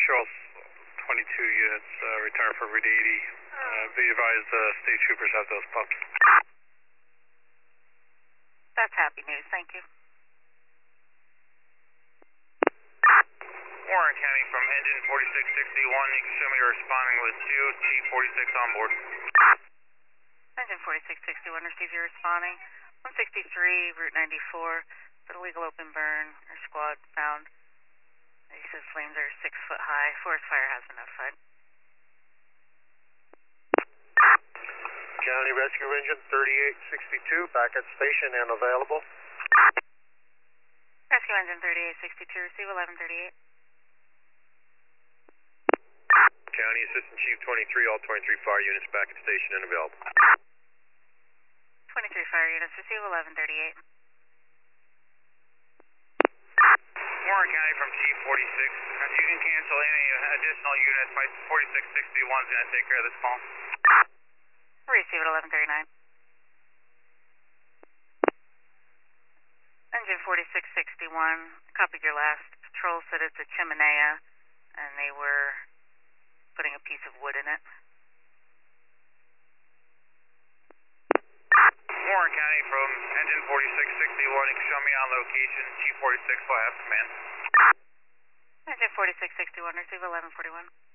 Patrol 22 units, return for Route 80. Be advised, state troopers have those pups. That's happy news, thank you. Warren County from engine 4661, you can show me you're responding with 2 T46 on board. Engine 4661, receive your responding. 163, Route 94, for the legal open burn. Your squad found. He says flames are 6 foot high. Forest fire has been notified. County Rescue Engine 3862, back at station and available. Rescue Engine 3862, receive 1138. County Assistant Chief 23, all 23 fire units back at station and available. 23 fire units, receive 1138. Warren County from T46, you can cancel any additional units. My 4661 is going to take care of this call. Receive at 1139. Engine 4661, copied your last patrol, said it's a chimenea, and they were putting a piece of wood in it. Warren County from engine 4661, you can show me on location. T46 will have command. Engine 4661, receive 1141.